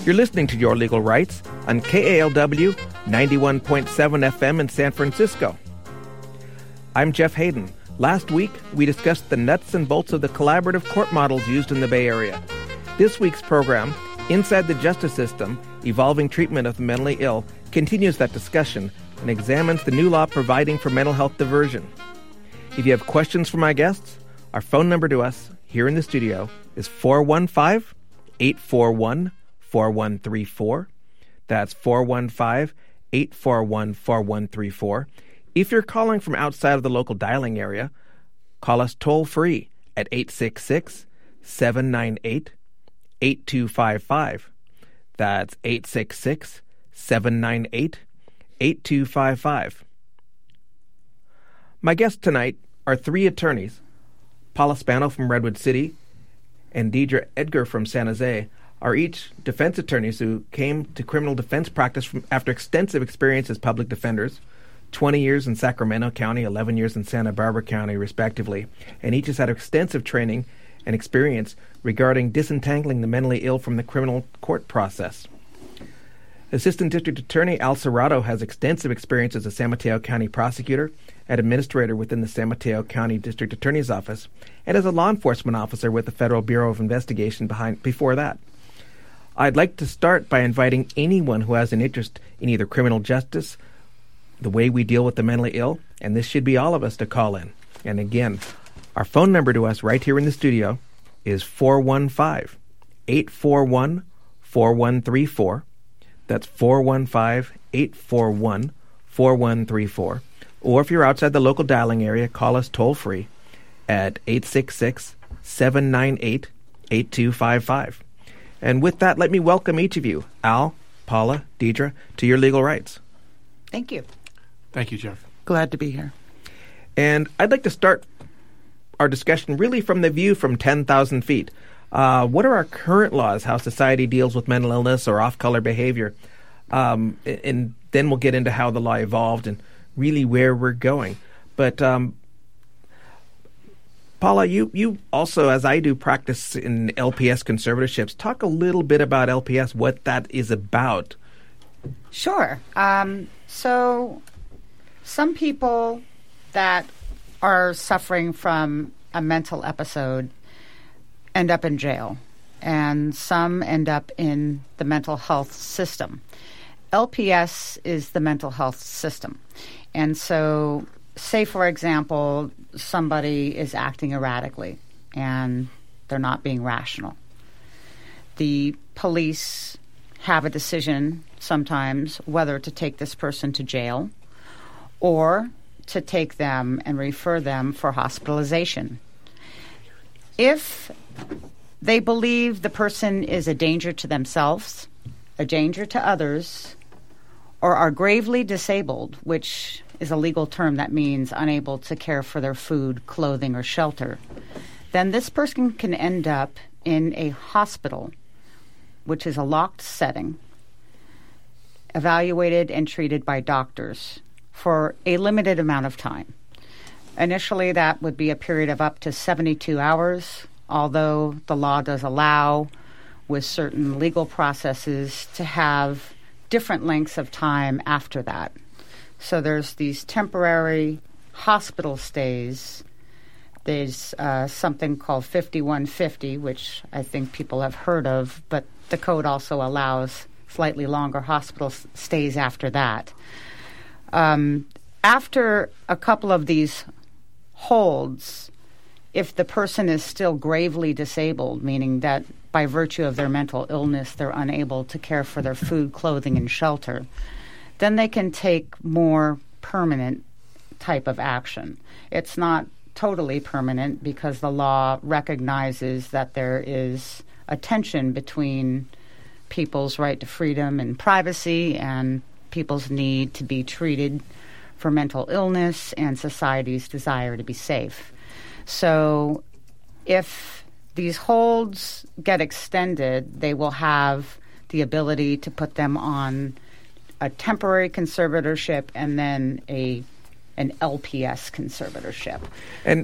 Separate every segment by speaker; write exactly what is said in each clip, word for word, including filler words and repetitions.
Speaker 1: You're listening to Your Legal Rights on K A L W ninety-one point seven F M in San Francisco. I'm Jeff Hayden. Last week, we discussed the nuts and bolts of the collaborative court models used in the Bay Area. This week's program, Inside the Justice System, Evolving Treatment of the Mentally Ill, continues that discussion and examines the new law providing for mental health diversion. If you have questions for my guests, our phone number to us here in the studio is four one five, eight four one, four one three four. That's four one five, eight four one, four one three four. If you're calling from outside of the local dialing area, call us toll-free at eight six six, seven nine eight, eight two five five. That's eight six six, seven nine eight, eight two five five. My guests tonight are three attorneys. Paula Spano from Redwood City and Deidre Edgar from San Jose are each defense attorneys who came to criminal defense practice from, after extensive experience as public defenders, twenty years in Sacramento County, eleven years in Santa Barbara County, respectively, and each has had extensive training and experience regarding disentangling the mentally ill from the criminal court process. Assistant District Attorney Al Serrato has extensive experience as a San Mateo County prosecutor and administrator within the San Mateo County District Attorney's Office, and as a law enforcement officer with the Federal Bureau of Investigation behind before that. I'd like to start by inviting anyone who has an interest in either criminal justice, the way we deal with the mentally ill, and this should be all of us, to call in. And again, our phone number to us right here in the studio is four one five, eight four one, four one three four. That's four one five, eight four one, four one three four. Or if you're outside the local dialing area, call us toll-free at eight six six, seven nine eight, eight two five five. And with that, let me welcome each of you, Al, Paula, Deidre, to Your Legal Rights.
Speaker 2: Thank you.
Speaker 3: Thank you, Jeff.
Speaker 2: Glad to be here.
Speaker 1: And I'd like to start our discussion really from the view from ten thousand feet. Uh, what are our current laws, how society deals with mental illness or off-color behavior? Um, and then we'll get into how the law evolved and really where we're going. But um, Paula, you, you also, as I do, practice in L P S conservatorships. Talk a little bit about L P S, what that is about.
Speaker 2: Sure. Um, so some people that are suffering from a mental episode end up in jail, and some end up in the mental health system. L P S is the mental health system. And so, say, for example, somebody is acting erratically and they're not being rational. The police have a decision sometimes whether to take this person to jail or to take them and refer them for hospitalization. If they believe the person is a danger to themselves, a danger to others, or are gravely disabled, which is a legal term that means unable to care for their food, clothing, or shelter, then this person can end up in a hospital, which is a locked setting, evaluated and treated by doctors for a limited amount of time. Initially, that would be a period of up to seventy-two hours, although the law does allow, with certain legal processes, to have different lengths of time after that. So there's these temporary hospital stays. There's uh, something called fifty-one fifty, which I think people have heard of, but the code also allows slightly longer hospital s- stays after that. Um, after a couple of these holds, if the person is still gravely disabled, meaning that by virtue of their mental illness they're unable to care for their food, clothing, and shelter, then they can take more permanent type of action. It's not totally permanent because the law recognizes that there is a tension between people's right to freedom and privacy and people's need to be treated for mental illness and society's desire to be safe. So if these holds get extended, they will have the ability to put them on a temporary conservatorship and then a an L P S conservatorship.
Speaker 1: And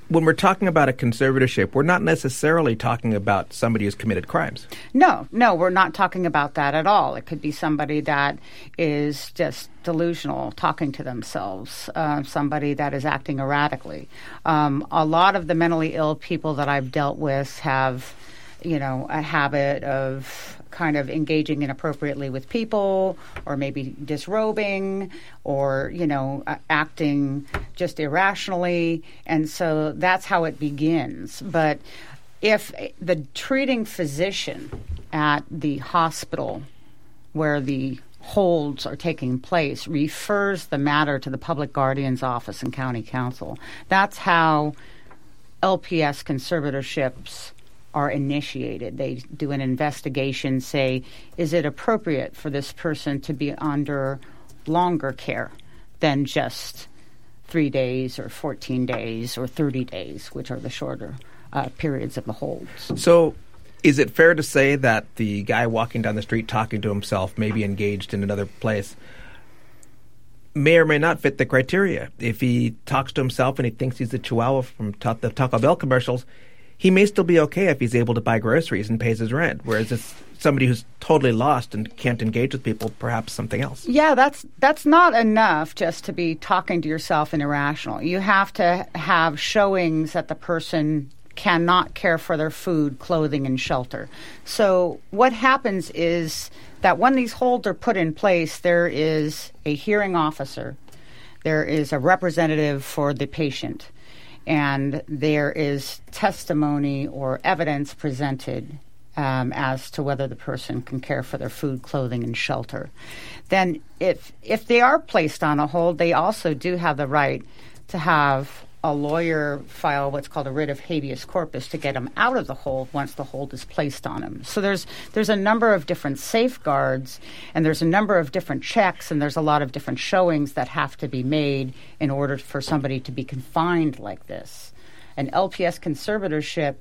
Speaker 1: when we're talking about a conservatorship, we're not necessarily talking about somebody who's committed crimes.
Speaker 2: No, no, we're not talking about that at all. It could be somebody that is just delusional, talking to themselves, uh, somebody that is acting erratically. Um, a lot of the mentally ill people that I've dealt with have, you know, a habit of kind of engaging inappropriately with people, or maybe disrobing, or, you know, uh, acting just irrationally. And so that's how it begins. But if the treating physician at the hospital where the holds are taking place refers the matter to the public guardian's office and county council, that's how L P S conservatorships are initiated. They do an investigation, say, is it appropriate for this person to be under longer care than just three days or fourteen days or thirty days, which are the shorter uh, periods of the holds.
Speaker 1: So is it fair to say that the guy walking down the street talking to himself, maybe engaged in another place, may or may not fit the criteria? If he talks to himself and he thinks he's the Chihuahua from ta- the Taco Bell commercials, he may still be okay if he's able to buy groceries and pays his rent, whereas it's somebody who's totally lost and can't engage with people, perhaps something else.
Speaker 2: Yeah, that's that's not enough just to be talking to yourself and irrational. You have to have showings that the person cannot care for their food, clothing, and shelter. So what happens is that when these holds are put in place, there is a hearing officer, there is a representative for the patient, and there is testimony or evidence presented um, as to whether the person can care for their food, clothing, and shelter. Then if if they are placed on a hold, they also do have the right to have a lawyer file what's called a writ of habeas corpus to get them out of the hold once the hold is placed on them. So there's there's a number of different safeguards, and there's a number of different checks, and there's a lot of different showings that have to be made in order for somebody to be confined like this. An L P S conservatorship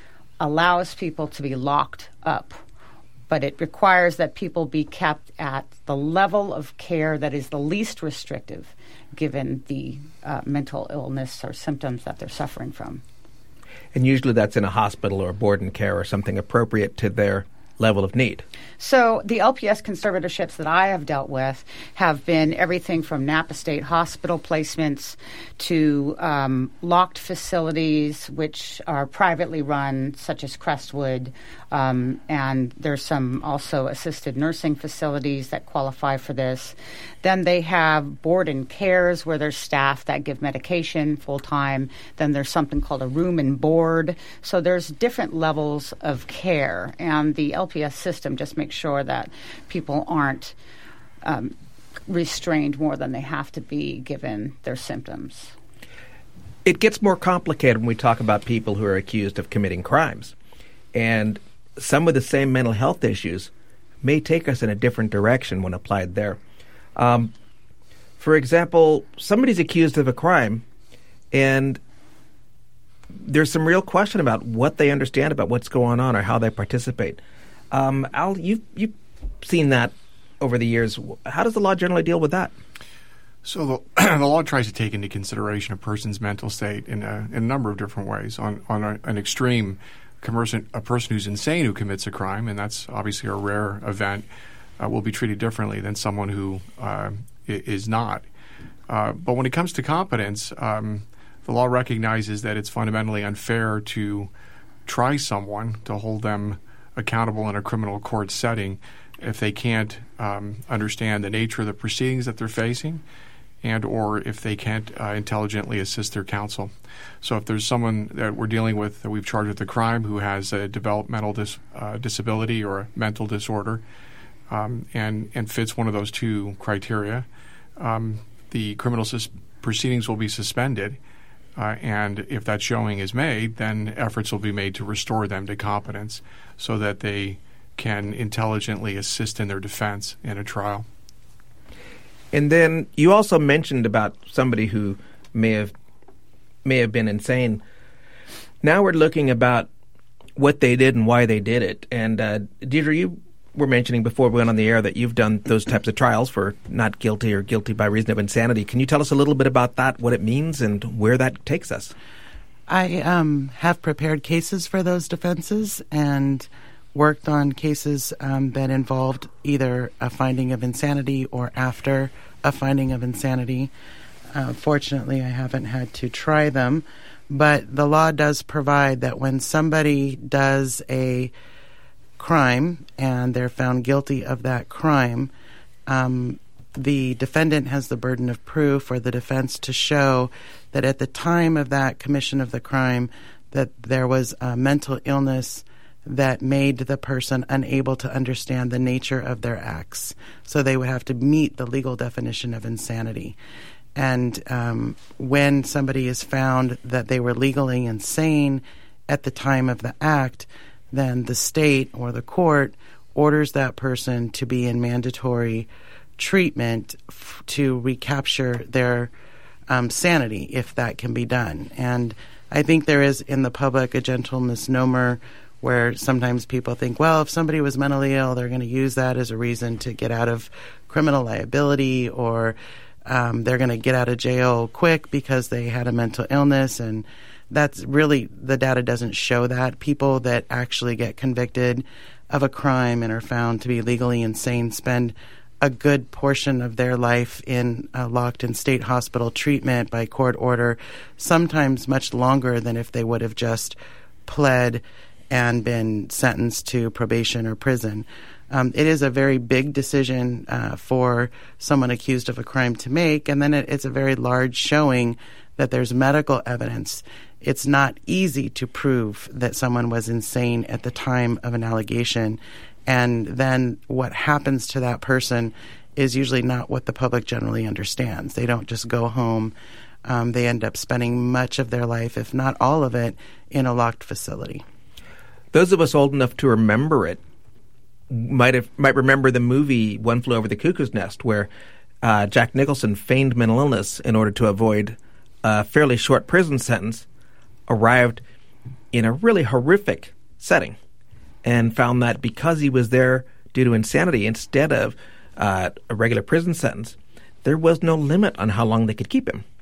Speaker 2: allows people to be locked up, but it requires that people be kept at the level of care that is the least restrictive given the uh, mental illness or symptoms that they're suffering from.
Speaker 1: And usually that's in a hospital or board and care or something appropriate to their level of need.
Speaker 2: So the L P S conservatorships that I have dealt with have been everything from Napa State Hospital placements to um, locked facilities, which are privately run, such as Crestwood, um, and there's some also assisted nursing facilities that qualify for this. Then they have board and cares where there's staff that give medication full-time. Then there's something called a room and board. So there's different levels of care, and the L P S system just makes sure that people aren't um, restrained more than they have to be given their symptoms.
Speaker 1: It gets more complicated when we talk about people who are accused of committing crimes. And some of the same mental health issues may take us in a different direction when applied there. Um, for example, somebody's accused of a crime, and there's some real question about what they understand about what's going on or how they participate. Um, Al, you've, you've seen that over the years. How does the law generally deal with that?
Speaker 3: So the, the law tries to take into consideration a person's mental state in a, in a number of different ways. On, on a, an extreme, commercial, a person who's insane who commits a crime, and that's obviously a rare event, uh, will be treated differently than someone who uh, is not. Uh, but when it comes to competence, um, the law recognizes that it's fundamentally unfair to try someone, to hold them accountable in a criminal court setting if they can't um, understand the nature of the proceedings that they're facing, and or if they can't uh, intelligently assist their counsel. So if there's someone that we're dealing with that we've charged with a crime who has a developmental dis, uh, disability or a mental disorder um, and, and fits one of those two criteria, um, the criminal sus- proceedings will be suspended. Uh, and if that showing is made, then efforts will be made to restore them to competence so that they can intelligently assist in their defense in a trial.
Speaker 1: And then you also mentioned about somebody who may have may have been insane. Now we're looking about what they did and why they did it. And uh, Deidre, you were mentioning before we went on the air that you've done those types of trials for not guilty or guilty by reason of insanity. Can you tell us a little bit about that, what it means, and where that takes us?
Speaker 4: I um, have prepared cases for those defenses and worked on cases um, that involved either a finding of insanity or after a finding of insanity. Uh, fortunately, I haven't had to try them, but the law does provide that when somebody does a crime and they're found guilty of that crime, um, the defendant has the burden of proof, or the defense, to show that at the time of that commission of the crime that there was a mental illness that made the person unable to understand the nature of their acts. So they would have to meet the legal definition of insanity. And um, when somebody is found that they were legally insane at the time of the act, then the state or the court orders that person to be in mandatory treatment f- to recapture their um, sanity, if that can be done. And I think there is in the public a gentle misnomer where sometimes people think, well, if somebody was mentally ill, they're going to use that as a reason to get out of criminal liability, or um, they're going to get out of jail quick because they had a mental illness. And that's really, the data doesn't show that. People that actually get convicted of a crime and are found to be legally insane spend a good portion of their life in uh, locked in state hospital treatment by court order, sometimes much longer than if they would have just pled and been sentenced to probation or prison. Um, it is a very big decision uh, for someone accused of a crime to make, and then it, it's a very large showing that there's medical evidence. It's not easy to prove that someone was insane at the time of an allegation, and then what happens to that person is usually not what the public generally understands. They don't just go home. Um, they end up spending much of their life, if not all of it, in a locked facility.
Speaker 1: Those of us old enough to remember it might have might remember the movie One Flew Over the Cuckoo's Nest, where uh, Jack Nicholson feigned mental illness in order to avoid a fairly short prison sentence, arrived in a really horrific setting, and found that because he was there due to insanity instead of uh, a regular prison sentence, there was no limit on how long they could keep him.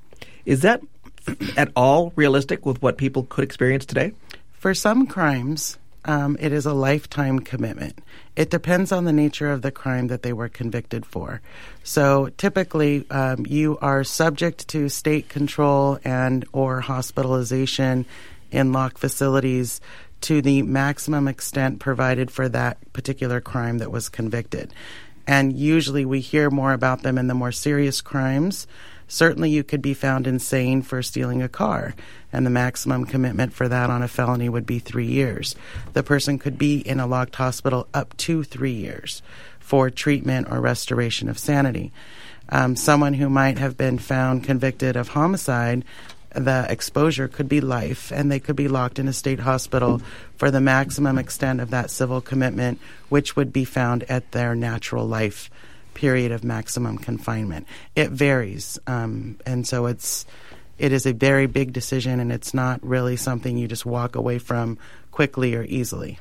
Speaker 1: Is that at all realistic with what people could experience today?
Speaker 4: For some crimes, um, it is a lifetime commitment. It depends on the nature of the crime that they were convicted for. So typically, um, you are subject to state control and or hospitalization in locked facilities to the maximum extent provided for that particular crime that was convicted. And usually we hear more about them in the more serious crimes. Certainly you could be found insane for stealing a car, and the maximum commitment for that on a felony would be three years. The person could be in a locked hospital up to three years for treatment or restoration of sanity. Um, someone who might have been found convicted of homicide, the exposure could be life, and they could be locked in a state hospital for the maximum extent of that civil commitment, which would be found at their natural life period of maximum confinement. It varies, um, and so it's it is a very big decision, and it's not really something you just walk away from quickly or easily.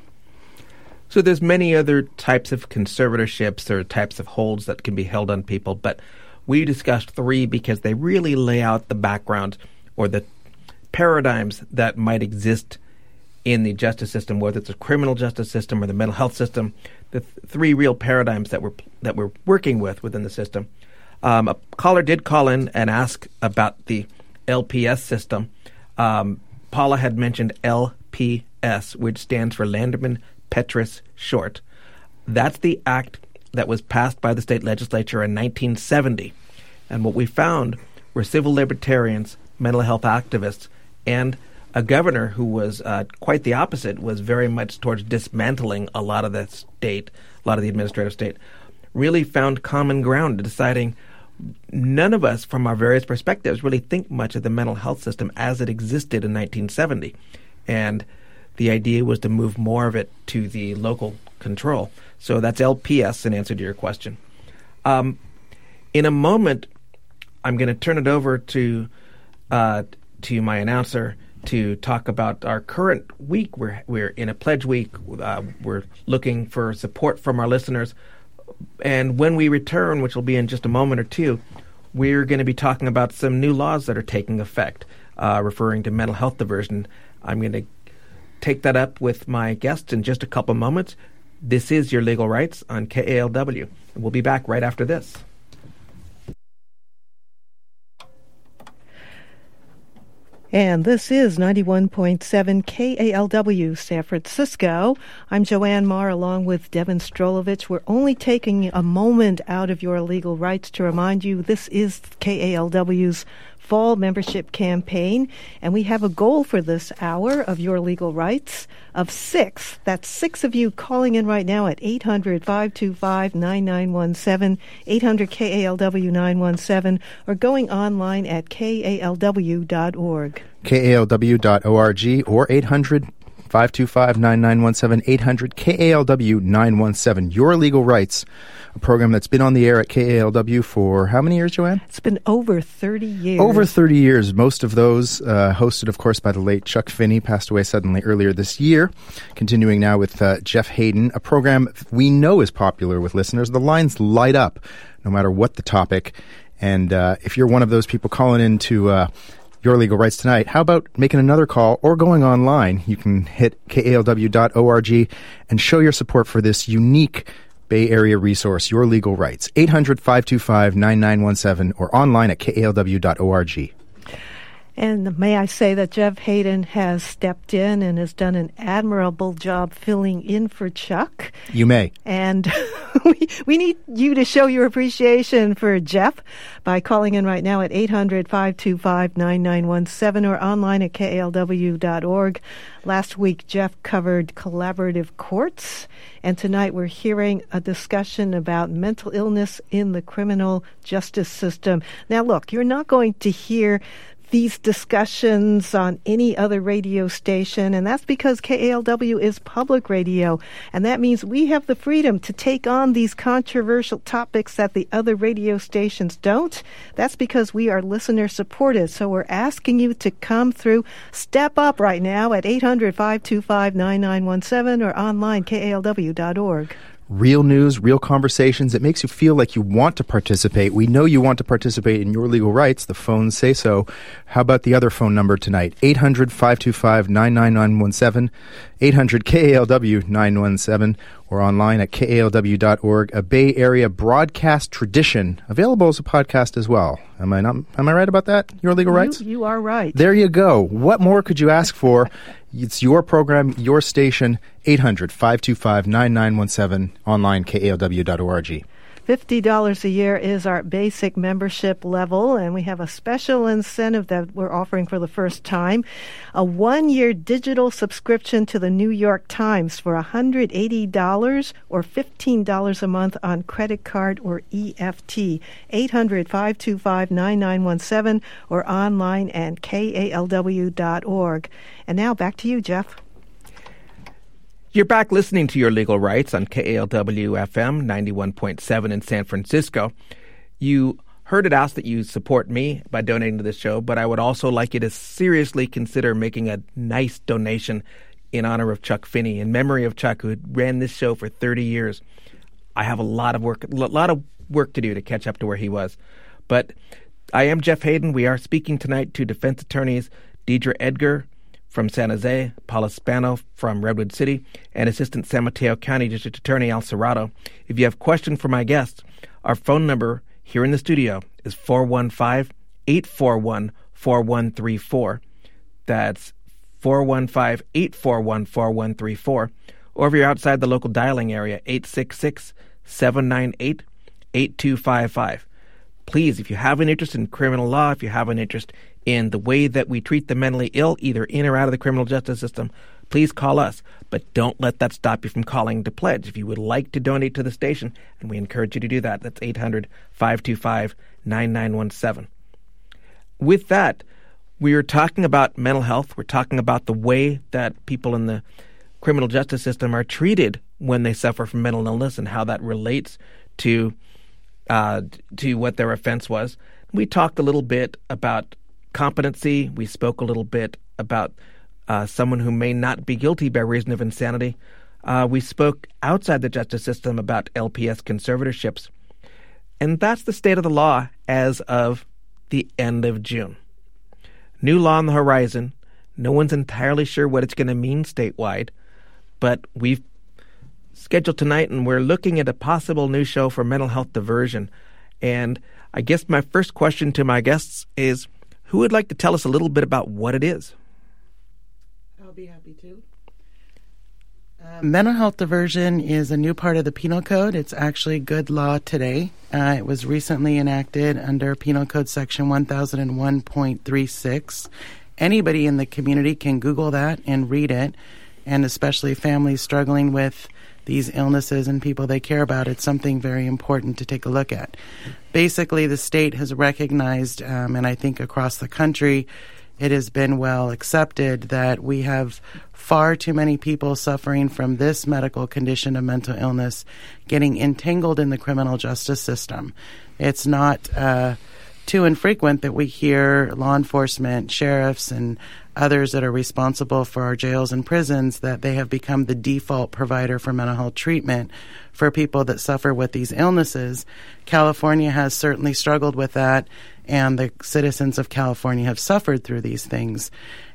Speaker 1: So there's many other types of conservatorships or types of holds that can be held on people, but we discussed three because they really lay out the background or the paradigms that might exist in the justice system, whether it's a criminal justice system or the mental health system, the th- three real paradigms that we're that we're working with within the system. Um, a caller did call in and ask about the L P S system. Um, Paula had mentioned L P S, which stands for Landerman Petrus Short. That's the act that was passed by the state legislature in nineteen seventy. And what we found were civil libertarians, mental health activists, and a governor who was uh, quite the opposite, was very much towards dismantling a lot of the state, a lot of the administrative state, really found common ground, deciding none of us from our various perspectives really think much of the mental health system as it existed in nineteen seventy. And the idea was to move more of it to the local control. So that's L P S in answer to your question. Um, in a moment, I'm going to turn it over to uh, to my announcer to talk about our current week. We're we're in a pledge week. Uh, we're looking for support from our listeners. And when we return, which will be in just a moment or two, we're going to be talking about some new laws that are taking effect. uh, referring to mental health diversion. I'm going to take that up with my guests in just a couple moments. This is Your Legal Rights on K A L W. And we'll be back right after this.
Speaker 5: And this is ninety-one point seven K A L W San Francisco. I'm Joanne Marr along with Devin Strolovich. We're only taking a moment out of Your Legal Rights to remind you this is K A L W's fall membership campaign, and we have a goal for this hour of Your Legal Rights of six. That's six of you calling in right now at eight hundred, five two five, nine nine one seven, eight hundred K A L W nine one seven, or going online at K A L W dot org.
Speaker 6: K A L W dot org or eight hundred, five two five, nine nine one seven, eight hundred K A L W nine one seven. Your Legal Rights, a program that's been on the air at K A L W for how many years, Joanne?
Speaker 5: It's been over thirty years.
Speaker 6: Over thirty years. Most of those uh, hosted, of course, by the late Chuck Finney, passed away suddenly earlier this year. Continuing now with uh, Jeff Hayden, a program we know is popular with listeners. The lines light up no matter what the topic. And uh, if you're one of those people calling in to uh, Your Legal Rights tonight, how about making another call or going online? You can hit K A L W dot org and show your support for this unique Bay Area resource, Your Legal Rights. eight hundred, five two five, nine nine one seven or online at K A L W dot org.
Speaker 5: And may I say that Jeff Hayden has stepped in and has done an admirable job filling in for Chuck.
Speaker 6: You may.
Speaker 5: And we, we need you to show your appreciation for Jeff by calling in right now at eight hundred, five two five, nine nine one seven or online at K A L W dot org. Last week, Jeff covered collaborative courts, and tonight we're hearing a discussion about mental illness in the criminal justice system. Now, look, you're not going to hear these discussions on any other radio station, and that's because K A L W is public radio, and that means we have the freedom to take on these controversial topics that the other radio stations don't. That's because we are listener supported, so we're asking you to come through. Step up right now at eight hundred, five two five, nine nine one seven or online K A L W dot org.
Speaker 6: Real news, real conversations. It makes you feel like you want to participate. We know you want to participate in Your Legal Rights. The phones say so. How about the other phone number tonight? eight hundred, five two five, nine nine one seven, eight hundred K A L W nine one seven, or online at K A L W dot org. A Bay Area broadcast tradition, available as a podcast as well. Am I not? Am I right about that? Your Legal Rights?
Speaker 5: You, you are right.
Speaker 6: There you go. What more could you ask for? It's your program, your station, eight hundred, five two five, nine nine one seven, online K A L W dot org.
Speaker 5: fifty dollars a year is our basic membership level, and we have a special incentive that we're offering for the first time. A one-year digital subscription to the New York Times for one hundred eighty dollars or fifteen dollars a month on credit card or E F T. eight hundred, five two five, nine nine one seven or online at K A L W dot org. And now back to you, Jeff.
Speaker 1: You're back listening to Your Legal Rights on K A L W F M ninety-one point seven in San Francisco. You heard it asked that you support me by donating to this show, but I would also like you to seriously consider making a nice donation in honor of Chuck Finney, in memory of Chuck, who ran this show for thirty years. I have a lot of work, a lot of work to do to catch up to where he was. But I am Jeff Hayden. We are speaking tonight to defense attorneys Deidre Edgar from San Jose, Paula Spano from Redwood City, and Assistant San Mateo County District Attorney Al Serrato. If you have questions for my guests, our phone number here in the studio is four one five, eight four one, four one three four. That's four one five, eight four one, four one three four. Or if you're outside the local dialing area, eight six six, seven nine eight, eight two five five. Please, if you have an interest in criminal law, if you have an interest in the way that we treat the mentally ill, either in or out of the criminal justice system, please call us. But don't let that stop you from calling to pledge. If you would like to donate to the station, and we encourage you to do that, that's eight hundred, five two five, nine nine one seven. With that, we are talking about mental health. We're talking about the way that people in the criminal justice system are treated when they suffer from mental illness and how that relates to uh, to what their offense was. We talked a little bit about competency. We spoke a little bit about uh, someone who may not be guilty by reason of insanity. Uh, we spoke outside the justice system about L P S conservatorships. And that's the state of the law as of the end of June. New law on the horizon. No one's entirely sure what it's going to mean statewide, but we've scheduled tonight, and we're looking at a possible new show for mental health diversion. And I guess my first question to my guests is, who would like to tell us a little bit about what it is?
Speaker 4: I'll be happy to. Uh, mental health diversion is a new part of the Penal Code. It's actually good law today. Uh, it was recently enacted under Penal Code Section one thousand one point three six. Anybody in the community can Google that and read it, and especially families struggling with these illnesses and people they care about, it's something very important to take a look at. Basically, the state has recognized, um, and I think across the country, it has been well accepted that we have far too many people suffering from this medical condition of mental illness getting entangled in the criminal justice system. It's not uh, too infrequent that we hear law enforcement, sheriffs, and others that are responsible for our jails and prisons that they have become the default provider for mental health treatment for people that suffer with these illnesses. California has certainly struggled with that, and the citizens of California have suffered through these things.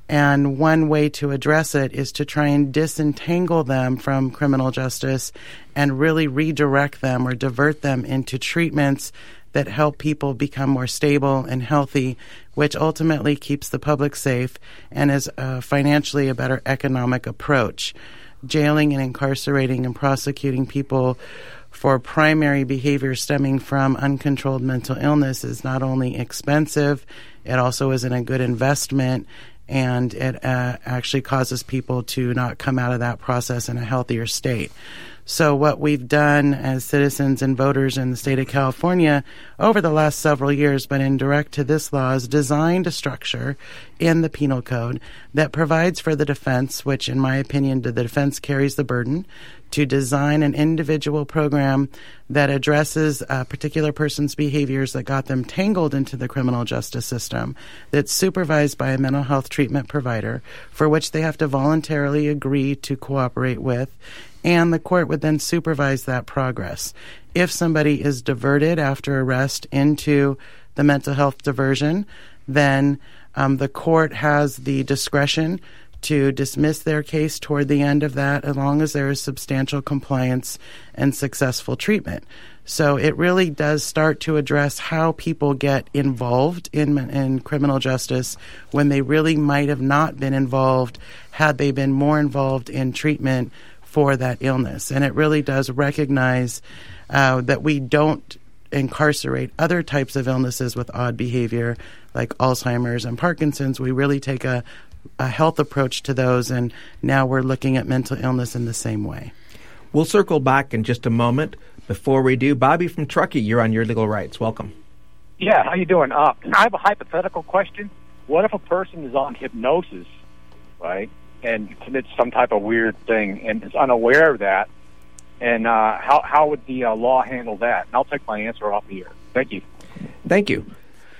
Speaker 4: And one way to address it is to try and disentangle them from criminal justice and really redirect them or divert them into treatments that help people become more stable and healthy, which ultimately keeps the public safe and is uh, financially a better economic approach. Jailing and incarcerating and prosecuting people for primary behavior stemming from uncontrolled mental illness is not only expensive, it also isn't a good investment, and it uh, actually causes people to not come out of that process in a healthier state. So what we've done as citizens and voters in the state of California over the last several years, but in direct to this law, is designed a structure in the Penal Code that provides for the defense, which in my opinion the defense carries the burden, to design an individual program that addresses a particular person's behaviors that got them tangled into the criminal justice system, that's supervised by a mental health treatment provider, for which they have to voluntarily agree to cooperate with, and the court would then supervise that progress. If somebody is diverted after arrest into the mental health diversion, then um, the court has the discretion to dismiss their case toward the end of that, as long as there is substantial compliance and successful treatment. So it really does start to address how people get involved in, in criminal justice when they really might have not been involved had they been more involved in treatment for that illness. And it really does recognize uh, that we don't incarcerate other types of illnesses with odd behavior like Alzheimer's and Parkinson's. We really take a, a health approach to those, and now we're looking at mental illness in the same way.
Speaker 1: We'll circle back in just a moment. Before we do, Bobby from Truckee, you're on Your Legal Rights. Welcome.
Speaker 7: Yeah, how you doing? Uh, I have a hypothetical question. What if a person is on hypnosis, right, and commits some type of weird thing and is unaware of that? And uh, how how would the uh, law handle that? And I'll take my answer off the air. Thank you.
Speaker 1: Thank you.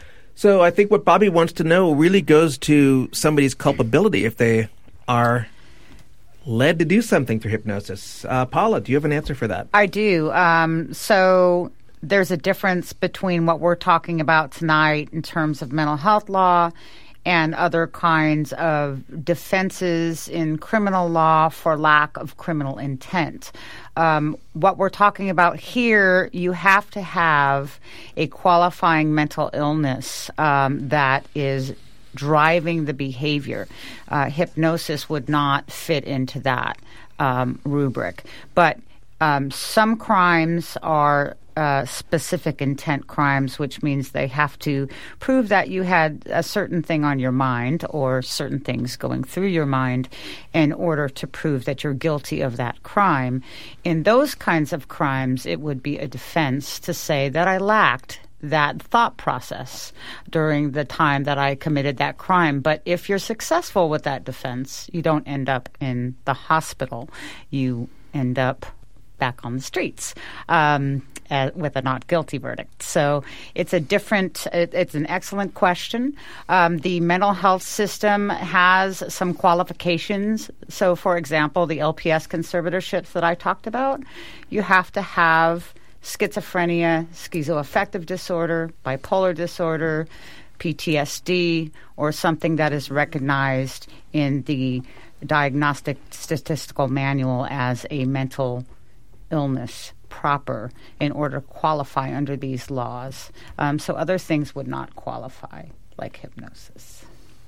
Speaker 1: So I think what Bobby wants to know really goes to somebody's culpability if they are led to do something through hypnosis. Uh, Paula, do you have an answer for that?
Speaker 2: I do. Um, so there's a difference between what we're talking about tonight in terms of mental health law and other kinds of defenses in criminal law for lack of criminal intent. Um, what we're talking about here, you have to have a qualifying mental illness um, that is driving the behavior. Uh, hypnosis would not fit into that um, rubric. But um, some crimes are uh, specific intent crimes, which means they have to prove that you had a certain thing on your mind or certain things going through your mind in order to prove that you're guilty of that crime. In those kinds of crimes, it would be a defense to say that I lacked that thought process during the time that I committed that crime. But if you're successful with that defense, you don't end up in the hospital. You end up back on the streets um, uh, with a not guilty verdict. So it's a different, it, it's an excellent question. Um, the mental health system has some qualifications. So, for example, the L P S conservatorships that I talked about, you have to have schizophrenia, schizoaffective disorder, bipolar disorder, P T S D, or something that is recognized in the Diagnostic Statistical Manual as a mental illness proper in order to qualify under these laws. Um, so other things would not qualify, like hypnosis.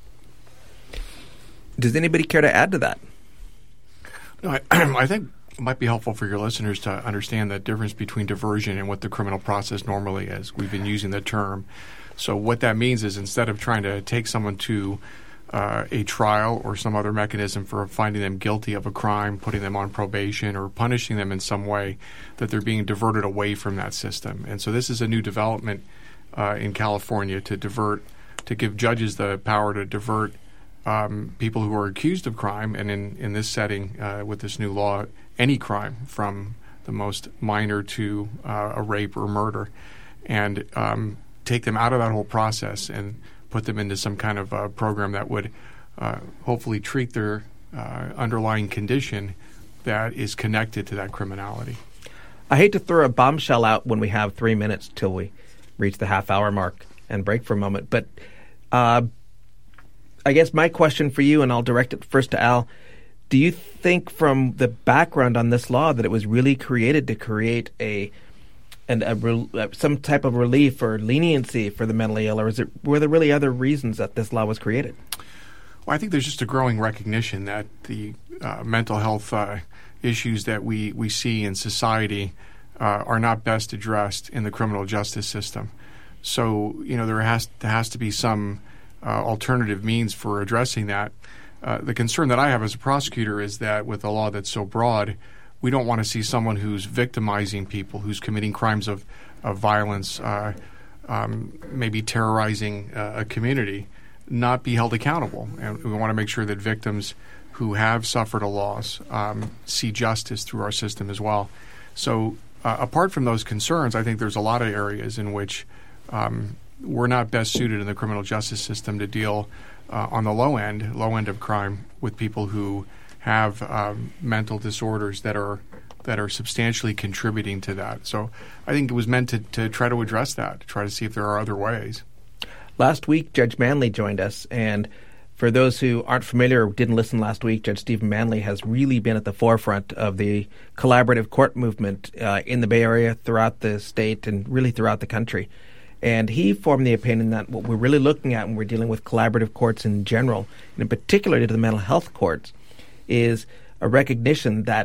Speaker 1: Does anybody care to add to that?
Speaker 3: No, I, I think it might be helpful for your listeners to understand the difference between diversion and what the criminal process normally is. We've been using the term. So what that means is instead of trying to take someone to uh, a trial or some other mechanism for finding them guilty of a crime, putting them on probation, or punishing them in some way, that they're being diverted away from that system. And so this is a new development uh, in California to divert, to give judges the power to divert um, people who are accused of crime, and in, in this setting, uh, with this new law, any crime from the most minor to uh, a rape or murder, and um, take them out of that whole process and put them into some kind of uh, program that would uh, hopefully treat their uh, underlying condition that is connected to that criminality.
Speaker 1: I hate to throw a bombshell out when we have three minutes till we reach the half-hour mark and break for a moment, but uh, I guess my question for you, and I'll direct it first to Al, do you think from the background on this law that it was really created to create a and a re, uh, some type of relief or leniency for the mentally ill, or is it, were there really other reasons that this law was created?
Speaker 3: Well, I think there's just a growing recognition that the uh, mental health uh, issues that we, we see in society uh, are not best addressed in the criminal justice system. So, you know, there has there has to be some uh, alternative means for addressing that. Uh, the concern that I have as a prosecutor is that with a law that's so broad, we don't want to see someone who's victimizing people, who's committing crimes of, of violence, uh, um, maybe terrorizing uh, a community, not be held accountable. And we want to make sure that victims who have suffered a loss um, see justice through our system as well. So uh, apart from those concerns, I think there's a lot of areas in which um, we're not best suited in the criminal justice system to deal uh, on the low end, low end of crime with people who have um, mental disorders that are that are substantially contributing to that. So I think it was meant to, to try to address that, to try to see if there are other ways.
Speaker 1: Last week, Judge Manley joined us, and for those who aren't familiar or didn't listen last week, Judge Stephen Manley has really been at the forefront of the collaborative court movement uh, in the Bay Area, throughout the state, and really throughout the country. And he formed the opinion that what we're really looking at when we're dealing with collaborative courts in general, and in particular to the mental health courts, is a recognition that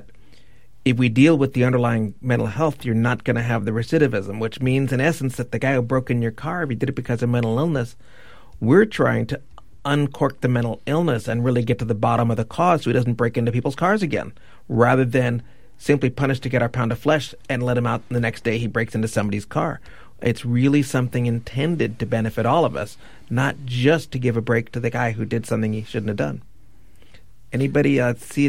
Speaker 1: if we deal with the underlying mental health, you're not going to have the recidivism, which means, in essence, that the guy who broke in your car, if he did it because of mental illness, we're trying to uncork the mental illness and really get to the bottom of the cause so he doesn't break into people's cars again, rather than simply punish to get our pound of flesh and let him out the next day he breaks into somebody's car. It's really something intended to benefit all of us, not just to give a break to the guy who did something he shouldn't have done. Anybody uh, see a,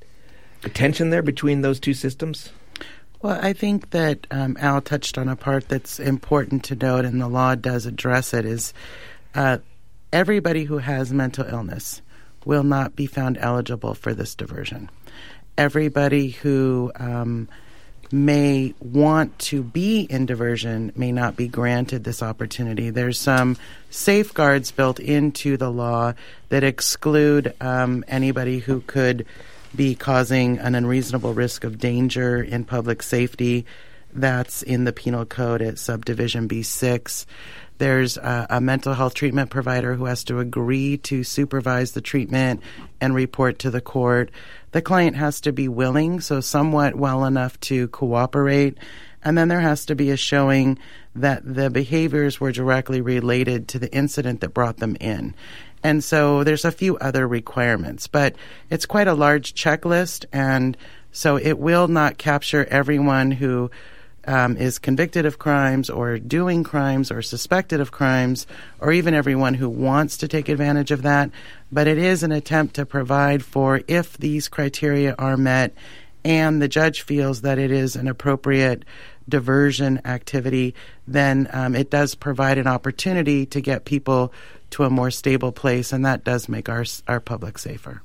Speaker 1: a tension there between those two systems?
Speaker 4: Well, I think that um, Al touched on a part that's important to note, and the law does address it, is uh, everybody who has mental illness will not be found eligible for this diversion. Everybody who um, may want to be in diversion may not be granted this opportunity. There's some safeguards built into the law that exclude um, anybody who could be causing an unreasonable risk of danger in public safety. That's in the Penal Code at Subdivision B six. There's a, a mental health treatment provider who has to agree to supervise the treatment and report to the court. The client has to be willing, so somewhat well enough to cooperate. And then there has to be a showing that the behaviors were directly related to the incident that brought them in. And so there's a few other requirements, but it's quite a large checklist, and so it will not capture everyone who um, is convicted of crimes or doing crimes or suspected of crimes, or even everyone who wants to take advantage of that. But it is an attempt to provide for, if these criteria are met and the judge feels that it is an appropriate diversion activity, then um, it does provide an opportunity to get people to a more stable place, and that does make our our public safer.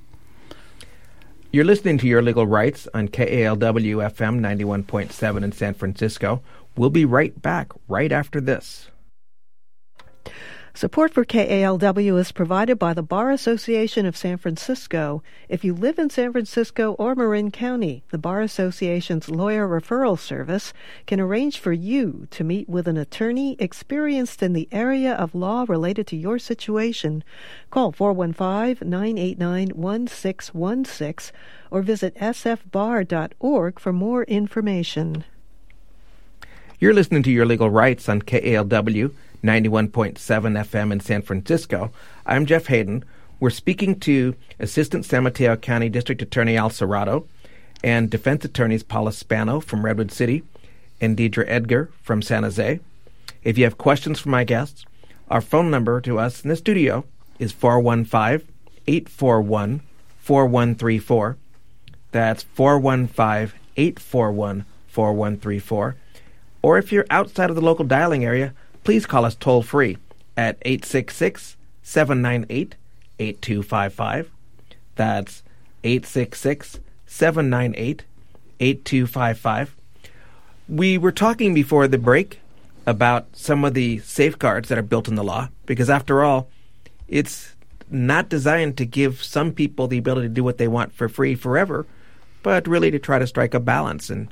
Speaker 1: You're listening to Your Legal Rights on K A L W F M ninety-one point seven in San Francisco. We'll be right back right after this.
Speaker 5: Support for K A L W is provided by the Bar Association of San Francisco. If you live in San Francisco or Marin County, the Bar Association's lawyer referral service can arrange for you to meet with an attorney experienced in the area of law related to your situation. Call four one five, nine eight nine, one six one six or visit s f bar dot org for more information.
Speaker 1: You're listening to Your Legal Rights on K A L W ninety-one point seven F M in San Francisco. I'm Jeff Hayden. We're speaking to Assistant San Mateo County District Attorney Al Serrato and defense attorneys Paula Spano from Redwood City and Deidre Edgar from San Jose. If you have questions for my guests, our phone number to us in the studio is four one five, eight four one, four one three four. That's four one five, eight four one, four one three four. Or if you're outside of the local dialing area, please call us toll-free at eight six six, seven nine eight, eight two five five. That's eight six six, seven nine eight, eight two five five. We were talking before the break about some of the safeguards that are built in the law, because after all, it's not designed to give some people the ability to do what they want for free forever, but really to try to strike a balance. And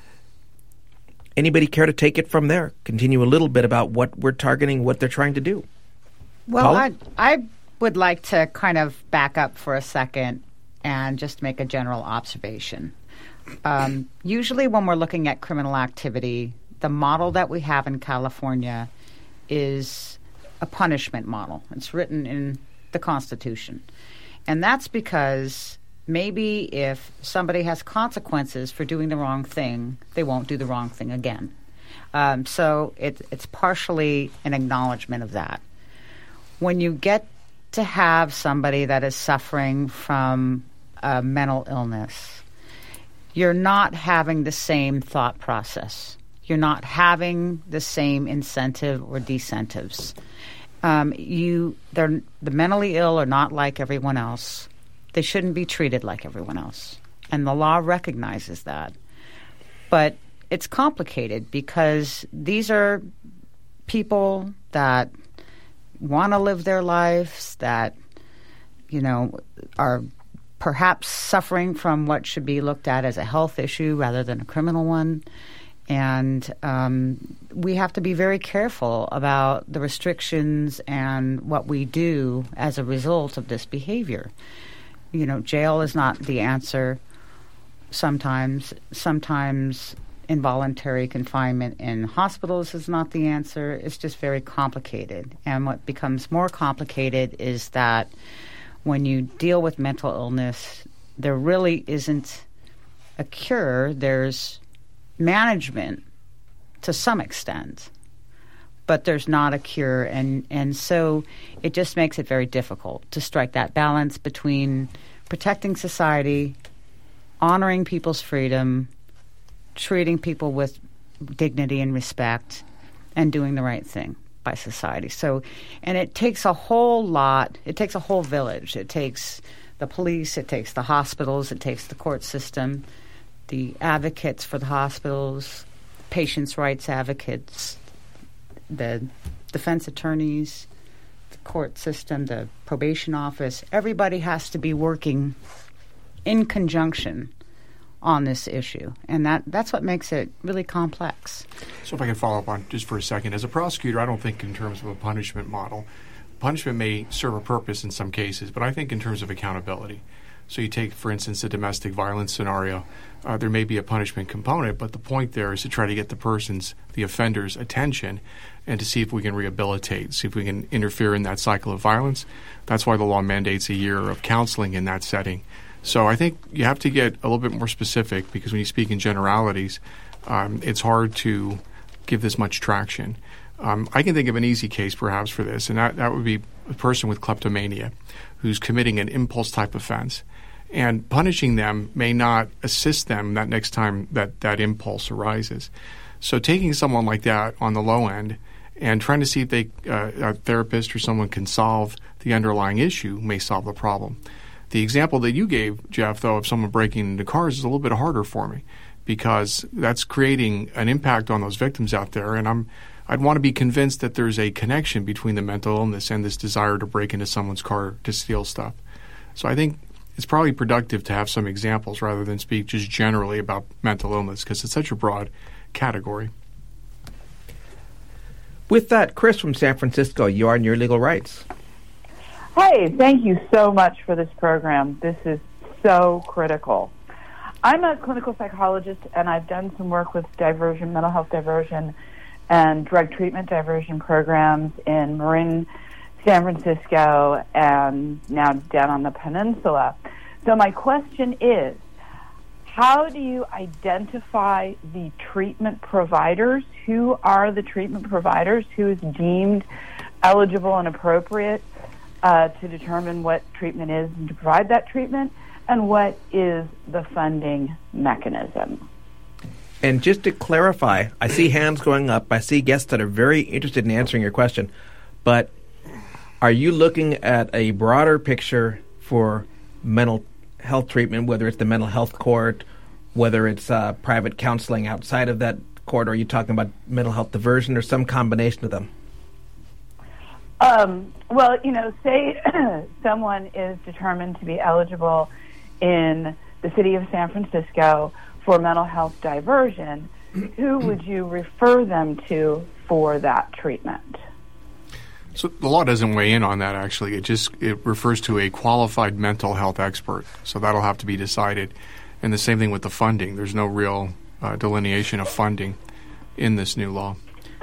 Speaker 1: anybody care to take it from there? Continue a little bit about what we're targeting, what they're trying to do.
Speaker 2: Well, I, I would like to kind of back up for a second and just make a general observation. Um, usually when we're looking at criminal activity, the model that we have in California is a punishment model. It's written in the Constitution. And that's because maybe if somebody has consequences for doing the wrong thing, they won't do the wrong thing again. Um, so it, it's partially an acknowledgement of that. When you get to have somebody that is suffering from a mental illness, you're not having the same thought process. You're not having the same incentive or disincentives. Um, you, they're, the mentally ill are not like everyone else. They shouldn't be treated like everyone else. And the law recognizes that. But it's complicated because these are people that want to live their lives, that, you know, are perhaps suffering from what should be looked at as a health issue rather than a criminal one. And um, we have to be very careful about the restrictions and what we do as a result of this behavior. You know, jail is not the answer sometimes. Sometimes involuntary confinement in hospitals is not the answer. It's just very complicated. And what becomes more complicated is that when you deal with mental illness, there really isn't a cure. There's management to some extent, but there's not a cure. And, and so it just makes it very difficult to strike that balance between protecting society, honoring people's freedom, treating people with dignity and respect, and doing the right thing by society. So, and it takes a whole lot. It takes a whole village. It takes the police. It takes the hospitals. It takes the court system, the advocates for the hospitals, patients' rights advocates, the defense attorneys, the court system, the probation office. Everybody has to be working in conjunction on this issue, and that, that's what makes it really complex.
Speaker 3: So if I can follow up on just for a second. As a prosecutor, I don't think in terms of a punishment model. Punishment may serve a purpose in some cases, but I think in terms of accountability. So you take, for instance, a domestic violence scenario. Uh, there may be a punishment component, but the point there is to try to get the person's, the offender's attention and to see if we can rehabilitate, see if we can interfere in that cycle of violence. That's why the law mandates a year of counseling in that setting. So I think you have to get a little bit more specific because when you speak in generalities, um, it's hard to give this much traction. Um, I can think of an easy case perhaps for this, and that, that would be a person with kleptomania who's committing an impulse type offense. And punishing them may not assist them that next time that that impulse arises. So taking someone like that on the low end and trying to see if they, uh, a therapist or someone can solve the underlying issue may solve the problem. The example that you gave, Jeff, though, of someone breaking into cars is a little bit harder for me because that's creating an impact on those victims out there. And I'm I'd want to be convinced that there's a connection between the mental illness and this desire to break into someone's car to steal stuff. So I think it's probably productive to have some examples rather than speak just generally about mental illness because it's such a broad category.
Speaker 1: With that, Chris from San Francisco, you are in Your Legal Rights.
Speaker 8: Hey, thank you so much for this program. This is so critical. I'm a clinical psychologist, and I've done some work with diversion, mental health diversion, and drug treatment diversion programs in Marin, San Francisco, and now down on the peninsula. So my question is, how do you identify the treatment providers? Who are the treatment providers? Who is deemed eligible and appropriate uh, to determine what treatment is and to provide that treatment? And what is the funding mechanism?
Speaker 1: And just to clarify, I see hands going up. I see guests that are very interested in answering your question. But are you looking at a broader picture for mental health treatment, whether it's the mental health court, whether it's uh, private counseling outside of that court, or are you talking about mental health diversion or some combination of them?
Speaker 8: Um, well, you know, say someone is determined to be eligible in the city of San Francisco for mental health diversion, who would you refer them to for that treatment?
Speaker 3: So the law doesn't weigh in on that, actually. It just it refers to a qualified mental health expert. So that'll have to be decided. And the same thing with the funding. There's no real uh, delineation of funding in this new law.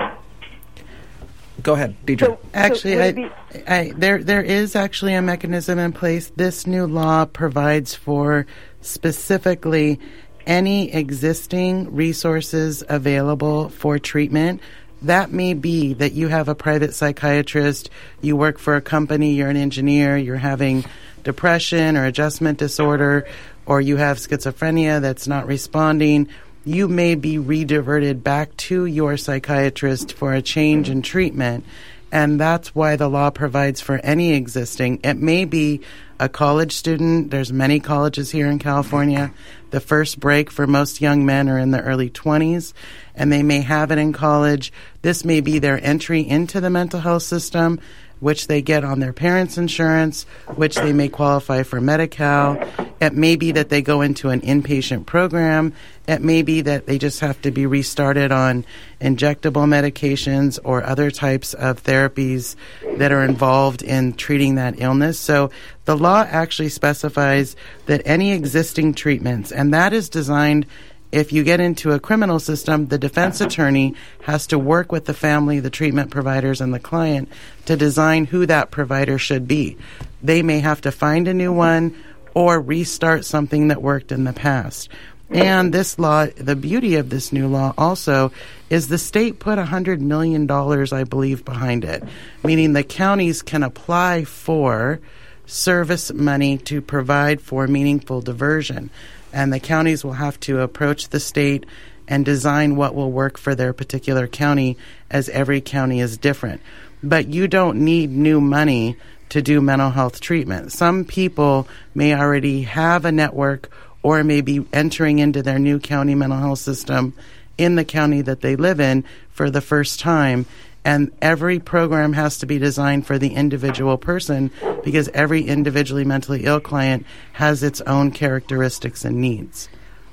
Speaker 1: Go ahead, Deidre. So,
Speaker 4: actually,
Speaker 8: so
Speaker 4: I,
Speaker 8: be-
Speaker 4: I, there there is actually a mechanism in place. This new law provides for specifically any existing resources available for treatment. That may be that you have a private psychiatrist, you work for a company, you're an engineer, you're having depression or adjustment disorder, or you have schizophrenia that's not responding. You may be rediverted back to your psychiatrist for a change in treatment, and that's why the law provides for any existing. It may be a college student. There's many colleges here in California. The first break for most young men are in the early twenties, and they may have it in college. This may be their entry into the mental health system, which they get on their parents' insurance, which they may qualify for Medi-Cal. It may be that they go into an inpatient program. It may be that they just have to be restarted on injectable medications or other types of therapies that are involved in treating that illness. So the law actually specifies that any existing treatments, and that is designed. If you get into a criminal system, the defense attorney has to work with the family, the treatment providers, and the client to design who that provider should be. They may have to find a new one or restart something that worked in the past. And this law, the beauty of this new law also is the state put one hundred million dollars, I believe, behind it, meaning the counties can apply for service money to provide for meaningful diversion. And the counties will have to approach the state and design what will work for their particular county, as every county is different. But you don't need new money to do mental health treatment. Some people may already have a network or may be entering into their new county mental health system in the county that they live in for the first time. And every program has to be designed for the individual person because every individually mentally ill client has its own characteristics and needs.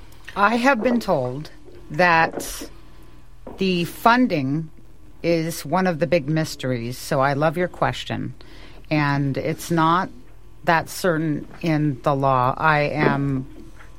Speaker 2: I have been told that the funding is one of the big mysteries, so I love your question. And it's not that certain in the law. I am.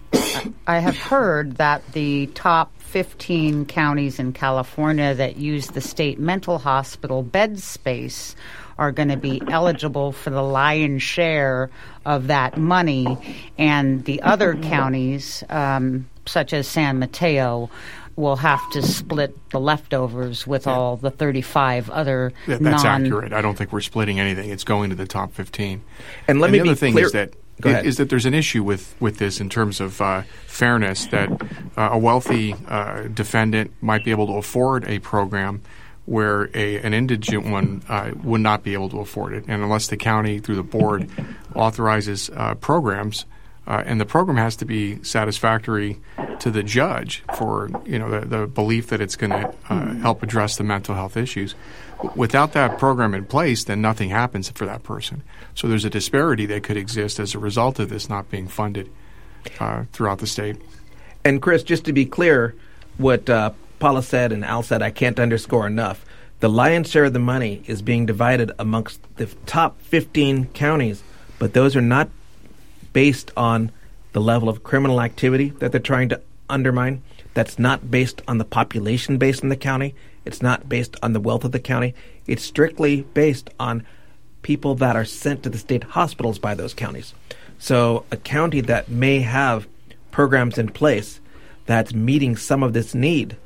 Speaker 2: I have heard that the top fifteen counties in California that use the state mental hospital bed space are going to be eligible for the lion's share of that money, and the other counties, um, such as San Mateo, will have to split the leftovers with yeah. all the thirty-five other
Speaker 3: yeah, that's
Speaker 2: non-
Speaker 3: accurate. I don't think we're splitting anything. It's going to the top fifteen.
Speaker 1: And let
Speaker 3: and
Speaker 1: me
Speaker 3: the
Speaker 1: be
Speaker 3: other thing
Speaker 1: clear.
Speaker 3: is that
Speaker 1: Go ahead.
Speaker 3: is that there's an issue with, with this in terms of uh, fairness, that uh, a wealthy uh, defendant might be able to afford a program where a, an indigent one uh, would not be able to afford it. And unless the county, through the board, authorizes uh, programs, uh, and the program has to be satisfactory to the judge for, you know, the, the belief that it's going to uh, help address the mental health issues. Without that program in place, then nothing happens for that person. So there's a disparity that could exist as a result of this not being funded uh, throughout the state.
Speaker 1: And Chris, just to be clear, what uh, Paula said and Al said, I can't underscore enough. The lion's share of the money is being divided amongst the top fifteen counties, but those are not based on the level of criminal activity that they're trying to undermine. That's not based on the population based in the county. It's not based on the wealth of the county. It's strictly based on people that are sent to the state hospitals by those counties. So a county that may have programs in place that's meeting some of this need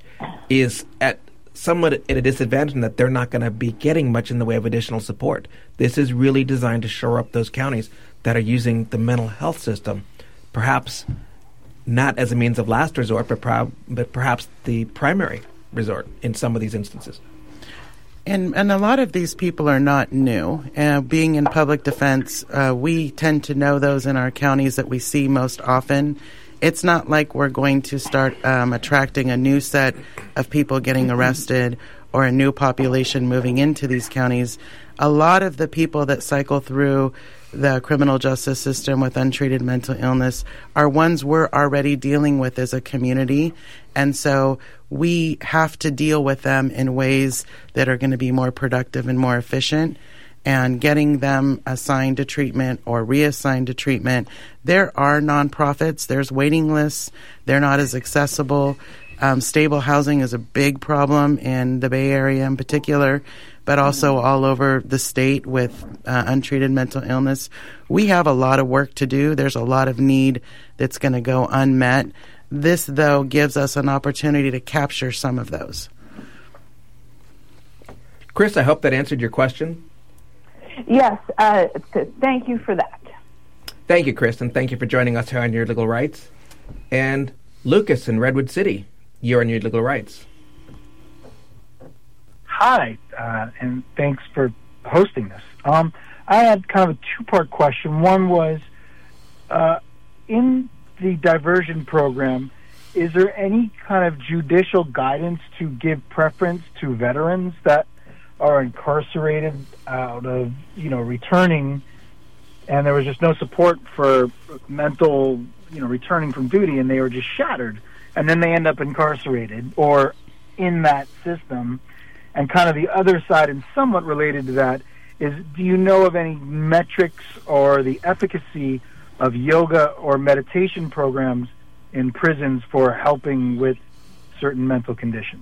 Speaker 1: is at somewhat at a disadvantage in that they're not going to be getting much in the way of additional support. This is really designed to shore up those counties that are using the mental health system, perhaps not as a means of last resort, but, pro- but perhaps the primary resort in some of these instances.
Speaker 4: And and a lot of these people are not new. Uh, being in public defense, uh, we tend to know those in our counties that we see most often. It's not like we're going to start um, attracting a new set of people getting arrested or a new population moving into these counties. A lot of the people that cycle through the criminal justice system with untreated mental illness are ones we're already dealing with as a community. And so we have to deal with them in ways that are going to be more productive and more efficient. And getting them assigned to treatment or reassigned to treatment. There are nonprofits. There's waiting lists. They're not as accessible. Um, stable housing is a big problem in the Bay Area in particular, but also all over the state with uh, untreated mental illness. We have a lot of work to do. There's a lot of need that's going to go unmet. This, though, gives us an opportunity to capture some of those.
Speaker 1: Chris, I hope that answered your question.
Speaker 8: Yes, uh, th- thank you for that.
Speaker 1: Thank you, Chris, and thank you for joining us here on Your Legal Rights. And Lucas in Redwood City, you're on Your Legal Rights.
Speaker 9: Hi, uh, and thanks for hosting this. Um, I had kind of a two-part question. One was, uh, in the diversion program, is there any kind of judicial guidance to give preference to veterans that are incarcerated out of, you know, returning, and there was just no support for mental, you know, returning from duty, and they were just shattered, and then they end up incarcerated or in that system. And kind of the other side, and somewhat related to that, is do you know of any metrics or the efficacy of yoga or meditation programs in prisons for helping with certain mental conditions?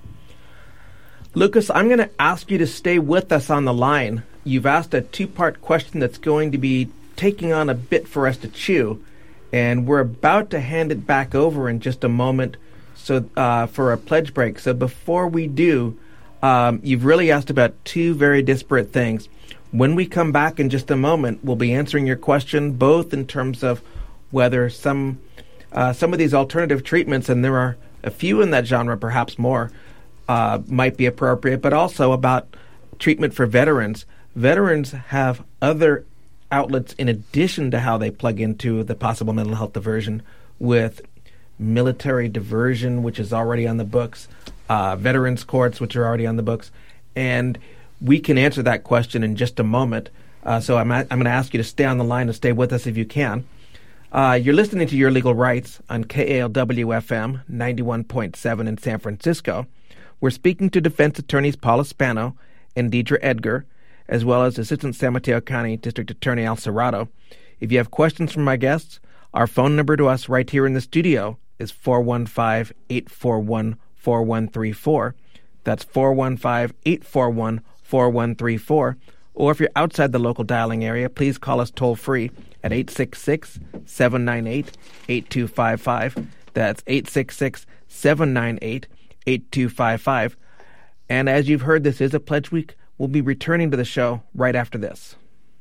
Speaker 1: Lucas, I'm going to ask you to stay with us on the line. You've asked a two-part question that's going to be taking on a bit for us to chew, and we're about to hand it back over in just a moment so uh, for a pledge break. So before we do, um, you've really asked about two very disparate things. When we come back in just a moment, we'll be answering your question both in terms of whether some uh, some of these alternative treatments, and there are a few in that genre, perhaps more, Uh, might be appropriate, but also about treatment for veterans. Veterans have other outlets in addition to how they plug into the possible mental health diversion with military diversion, which is already on the books, uh, veterans courts, which are already on the books. And we can answer that question in just a moment. Uh, so I'm, a- I'm going to ask you to stay on the line and stay with us if you can. Uh, you're listening to Your Legal Rights on K A L W F M ninety-one point seven in San Francisco. We're speaking to defense attorneys Paula Spano and Deidre Edgar, as well as Assistant San Mateo County District Attorney Al Serrato. If you have questions from my guests, our phone number to us right here in the studio is four one five, eight four one, four one three four. That's four one five, eight four one, four one three four. Or if you're outside the local dialing area, please call us toll-free at eight six six, seven nine eight, eight two five five. That's eight six six, seven nine eight, eight two five five. And as you've heard, this is a pledge week. We'll be returning to the show right after this.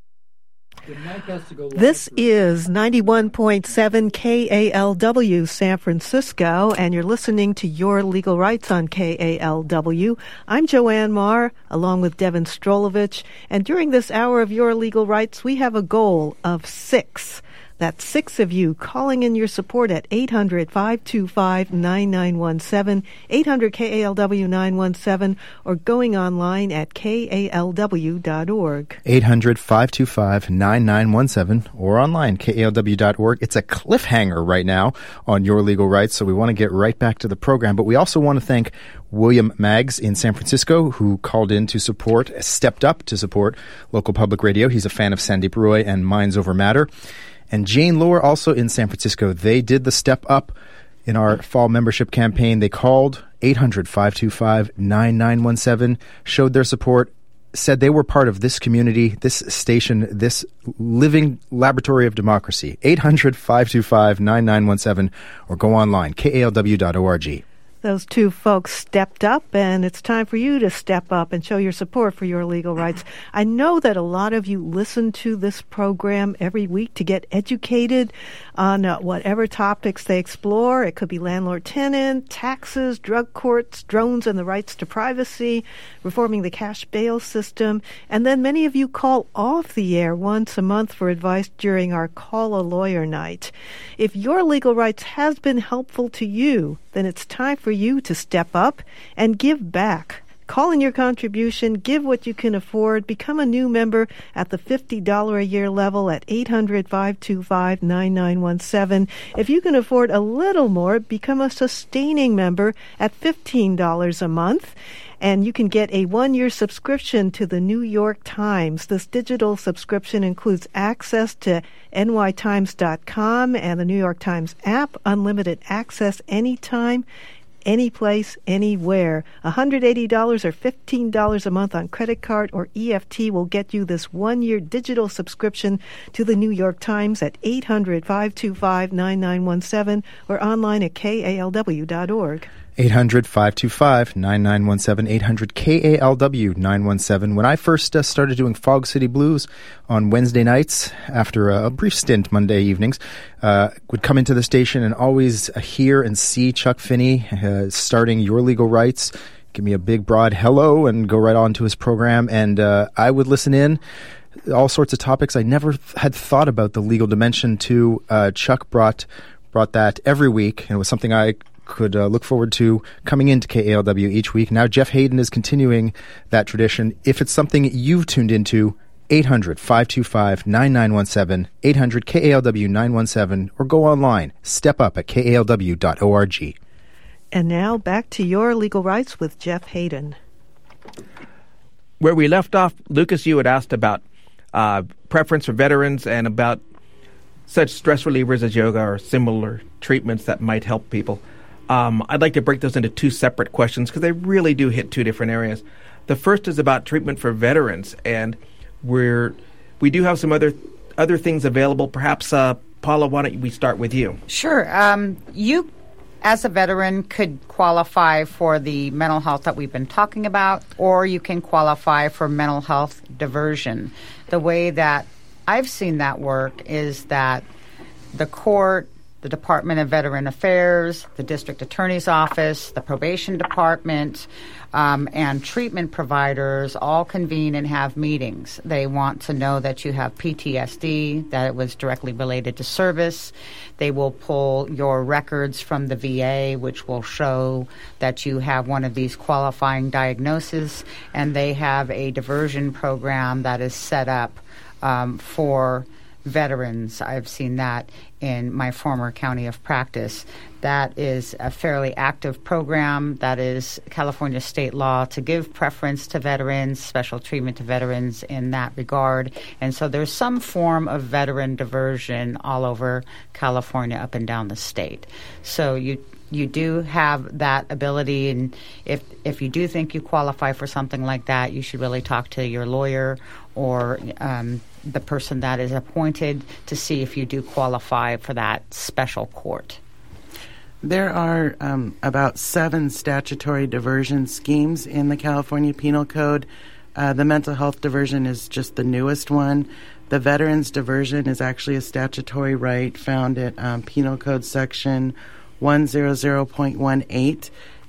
Speaker 5: This is ninety-one point seven K A L W San Francisco, and you're listening to Your Legal Rights on K A L W. I'm Joanne Marr, along with Devin Strolovich, and during this hour of Your Legal Rights, we have a goal of six. That's six of you calling in your support at eight hundred, five two five, nine nine one seven, eight hundred K A L W nine one seven, or going online at K A L W dot org.
Speaker 6: eight hundred, five two five, nine nine one seven or online, K A L W dot org. It's a cliffhanger right now on Your Legal Rights, so we want to get right back to the program. But we also want to thank William Maggs in San Francisco, who called in to support, stepped up to support local public radio. He's a fan of Sandeep Roy and Minds Over Matter. And Jane Lohr, also in San Francisco, they did the step up in our fall membership campaign. They called eight hundred, five two five, nine nine one seven, showed their support, said they were part of this community, this station, this living laboratory of democracy. eight hundred, five two five, nine nine one seven or go online, K A L W dot org.
Speaker 5: Those two folks stepped up, and it's time for you to step up and show your support for your legal rights. I know that a lot of you listen to this program every week to get educated on uh, whatever topics they explore. It could be landlord-tenant, taxes, drug courts, drones and the rights to privacy, reforming the cash bail system. And then many of you call off the air once a month for advice during our Call a Lawyer night. If your legal rights has been helpful to you, then it's time for you to step up and give back. Call in your contribution, give what you can afford, become a new member at the fifty dollars a year level at eight hundred, five two five, nine nine one seven. If you can afford a little more, become a sustaining member at fifteen dollars a month. And you can get a one-year subscription to the New York Times. This digital subscription includes access to N Y Times dot com and the New York Times app, unlimited access anytime, any place, anywhere. one hundred eighty dollars or fifteen dollars a month on credit card or E F T will get you this one-year digital subscription to the New York Times at eight hundred, five two five, nine nine one seven or online at K A L W dot org.
Speaker 6: eight hundred, five two five, nine nine one seven, eight hundred K A L W nine one seven. When I first uh, started doing Fog City Blues on Wednesday nights, after a, a brief stint Monday evenings, uh, would come into the station and always uh, hear and see Chuck Finney uh, starting Your Legal Rights, give me a big broad hello and go right on to his program. And uh, I would listen in. All sorts of topics I never th- had thought about the legal dimension to. Uh, Chuck brought brought that every week, and it was something I could uh, look forward to coming into K A L W each week. Now Jeff Hayden is continuing that tradition. If it's something you've tuned into, eight hundred, five two five, nine nine one seven, eight hundred K A L W nine one seven, or go online, step up at K A L W dot org.
Speaker 5: And now back to Your Legal Rights with Jeff Hayden.
Speaker 1: Where we left off, Lucas, you had asked about uh, preference for veterans and about such stress relievers as yoga or similar treatments that might help people. Um, I'd like to break those into two separate questions because they really do hit two different areas. The first is about treatment for veterans, and we're we do have some other other things available. Perhaps, uh, Paula, why don't we start with you?
Speaker 2: Sure. Um, you, as a veteran, could qualify for the mental health that we've been talking about, or you can qualify for mental health diversion. The way that I've seen that work is that the court, the Department of Veteran Affairs, the District Attorney's Office, the Probation Department, um, and treatment providers all convene and have meetings. They want to know that you have P T S D, that it was directly related to service. They will pull your records from the V A, which will show that you have one of these qualifying diagnoses, and they have a diversion program that is set up um, for veterans. I've seen that in my former county of practice. That is a fairly active program. That is California state law to give preference to veterans, special treatment to veterans in that regard. And so there's some form of veteran diversion all over California, up and down the state. So you you do have that ability, and if if you do think you qualify for something like that, you should really talk to your lawyer or um, the person that is appointed to see if you do qualify for that special court.
Speaker 4: There are um, about seven statutory diversion schemes in the California Penal Code. Uh, the mental health diversion is just the newest one. The veterans diversion is actually a statutory right found at um, Penal Code Section one hundred point eighteen.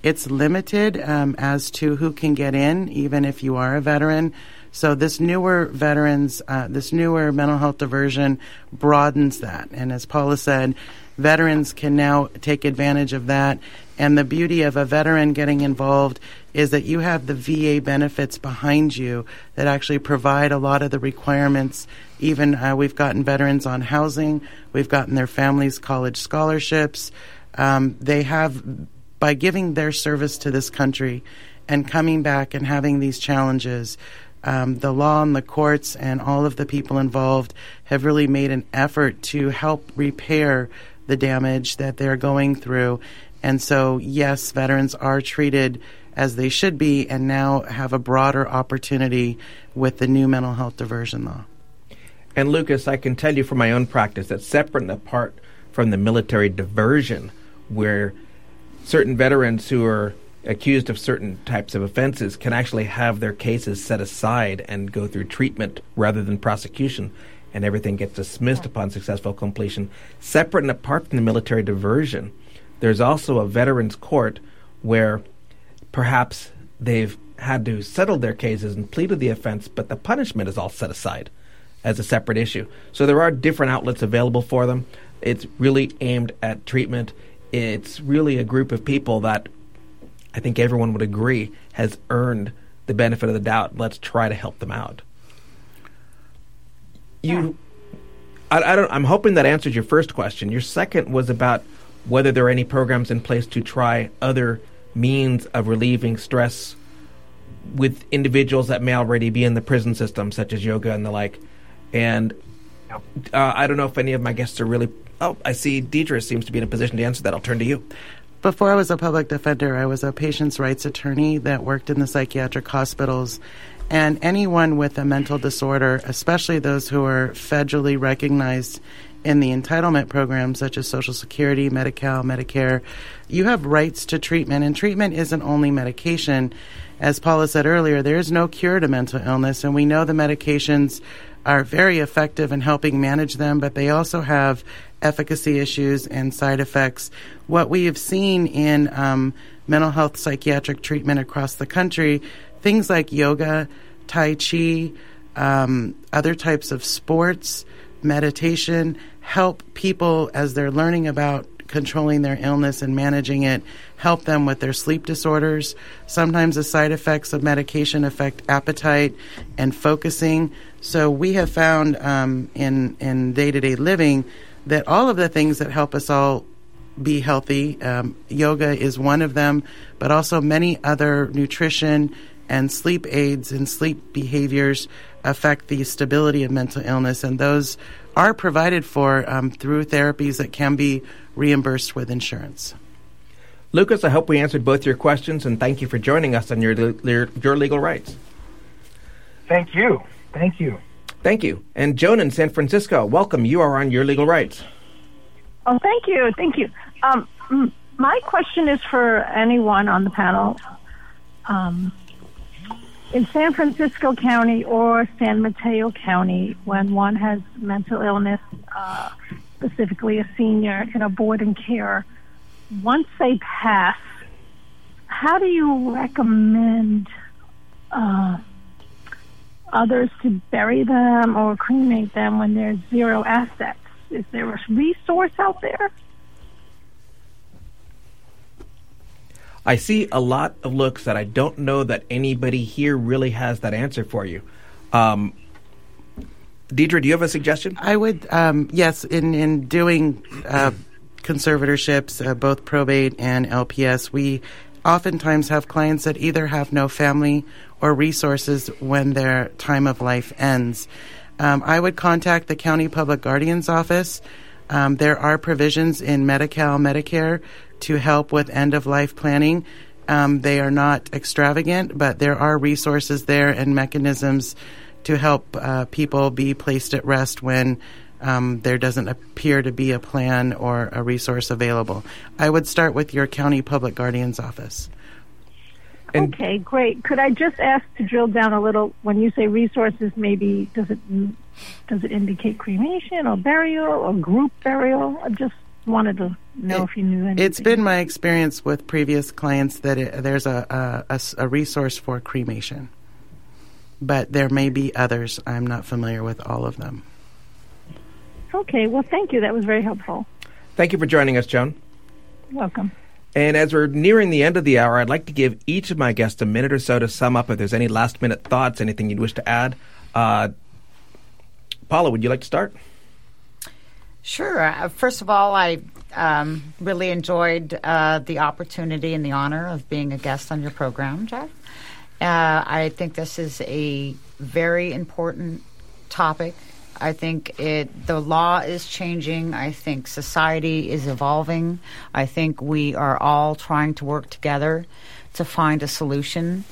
Speaker 4: It's limited um, as to who can get in, even if you are a veteran. So this newer veterans, uh, this newer mental health diversion broadens that. And as Paula said, veterans can now take advantage of that. And the beauty of a veteran getting involved is that you have the V A benefits behind you that actually provide a lot of the requirements. Even uh, we've gotten veterans on housing. We've gotten their families college scholarships. Um, they have, by giving their service to this country and coming back and having these challenges, Um, the law and the courts and all of the people involved have really made an effort to help repair the damage that they're going through. And so, yes, veterans are treated as they should be and now have a broader opportunity with the new mental health diversion law.
Speaker 1: And Lucas, I can tell you from my own practice that separate and apart from the military diversion, where certain veterans who are accused of certain types of offenses can actually have their cases set aside and go through treatment rather than prosecution, and everything gets dismissed upon successful completion. Separate and apart from the military diversion, there's also a veterans court where perhaps they've had to settle their cases and pleaded the offense, but the punishment is all set aside as a separate issue. So there are different outlets available for them. It's really aimed at treatment. It's really a group of people that I think everyone would agree has earned the benefit of the doubt. Let's try to help them out. You, I, I don't. I'm hoping that answers your first question. Your second was about whether there are any programs in place to try other means of relieving stress with individuals that may already be in the prison system, such as yoga and the like. And uh, I don't know if any of my guests are really. Oh, I see Deidre seems to be in a position to answer that. I'll turn to you.
Speaker 4: Before I was a public defender, I was a patient's rights attorney that worked in the psychiatric hospitals. And anyone with a mental disorder, especially those who are federally recognized in the entitlement programs such as Social Security, Medi-Cal, Medicare, you have rights to treatment. And treatment isn't only medication. As Paula said earlier, there is no cure to mental illness, and we know the medications are very effective in helping manage them, but they also have efficacy issues and side effects. What we have seen in um, mental health psychiatric treatment across the country, things like yoga, Tai Chi, um, other types of sports, meditation, help people as they're learning about controlling their illness and managing it, help them with their sleep disorders. Sometimes the side effects of medication affect appetite and focusing. So we have found um, in, in day-to-day living that all of the things that help us all be healthy, um, yoga is one of them, but also many other nutrition and sleep aids and sleep behaviors affect the stability of mental illness, and those are provided for um, through therapies that can be reimbursed with insurance.
Speaker 1: Lucas, I hope we answered both your questions, and thank you for joining us on your, your, your legal rights.
Speaker 9: Thank you. Thank you.
Speaker 1: Thank you. And Joan in San Francisco, welcome. You are on Your Legal Rights.
Speaker 10: Oh, thank you. Thank you. Um, m- my question is for anyone on the panel. Um, in San Francisco County or San Mateo County, when one has mental illness, uh, specifically a senior in a board and care, once they pass, how do you recommend uh, others to bury them or cremate them when there's zero assets? Is there a resource out there?
Speaker 1: I see a lot of looks that I don't know that anybody here really has that answer for you. Um, Deidre, do you have a suggestion?
Speaker 4: I would, um, yes, in, in doing uh, conservatorships, uh, both probate and L P S, we oftentimes have clients that either have no family or resources when their time of life ends. Um, I would contact the County Public Guardian's Office. Um, there are provisions in Medi-Cal, Medicare to help with end-of-life planning. Um, they are not extravagant, but there are resources there and mechanisms to help uh, people be placed at rest when um, there doesn't appear to be a plan or a resource available. I would start with your County Public Guardian's Office.
Speaker 10: And okay, great. Could I just ask to drill down a little? When you say resources, maybe does it does it indicate cremation or burial or group burial? I'm just wanted to know
Speaker 4: It-
Speaker 10: if you knew anything.
Speaker 4: It's been my experience with previous clients that it, there's a, a- a s- a resource for cremation, but there may be others. I'm not familiar with all of them.
Speaker 10: Okay, well, thank you. That was very helpful.
Speaker 1: Thank you for joining us, Joan.
Speaker 10: Welcome.
Speaker 1: And as we're nearing the end of the hour, I'd like to give each of my guests a minute or so to sum up if there's any last-minute thoughts, anything you'd wish to add. Uh, Paula, would you like to start?
Speaker 2: Sure. Uh, first of all, I um, really enjoyed uh, the opportunity and the honor of being a guest on your program, Jeff. Uh, I think this is a very important topic. I think it the law is changing. I think society is evolving. I think we are all trying to work together to find a solution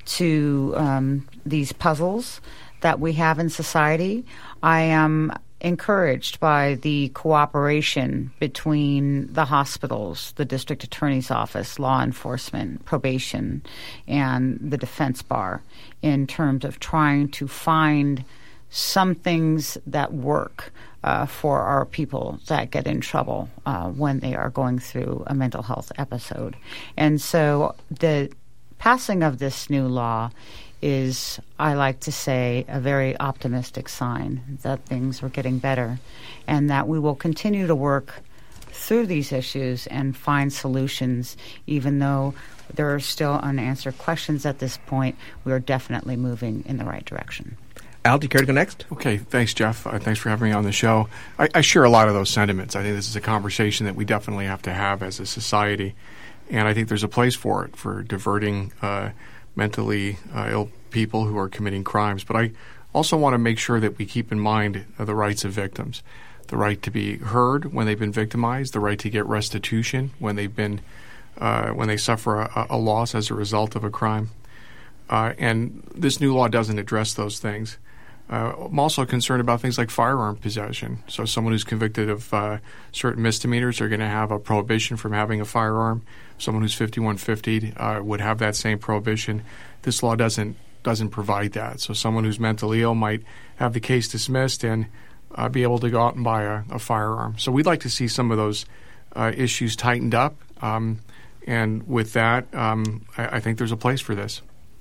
Speaker 2: to um, these puzzles that we have in society. I am encouraged by the cooperation between the hospitals, the district attorney's office, law enforcement, probation, and the defense bar in terms of trying to find some things that work uh, for our people that get in trouble uh, when they are going through a mental health episode. And so the passing of this new law is, I like to say, a very optimistic sign that things are getting better and that we will continue to work through these issues and find solutions. Even though there are still unanswered questions at this point, we are definitely moving in the right direction.
Speaker 1: Al, do you care to go next?
Speaker 3: Okay, thanks, Jeff. Uh, thanks for having me on the show. I, I share a lot of those sentiments. I think this is a conversation that we definitely have to have as a society, and I think there's a place for it, for diverting uh, mentally uh, ill people who are committing crimes. But I also want to make sure that we keep in mind uh, the rights of victims, the right to be heard when they've been victimized, the right to get restitution when they've been uh, when they suffer a, a loss as a result of a crime. Uh, and this new law doesn't address those things. Uh, I'm also concerned about things like firearm possession. So someone who's convicted of uh, certain misdemeanors are going to have a prohibition from having a firearm. Someone who's fifty-one fifty uh, would have that same prohibition. This law doesn't doesn't provide that. So someone who's mentally ill might have the case dismissed and uh, be able to go out and buy a, a firearm. So we'd like to see some of those uh, issues tightened up. Um, and with that, um, I, I think there's a place for this.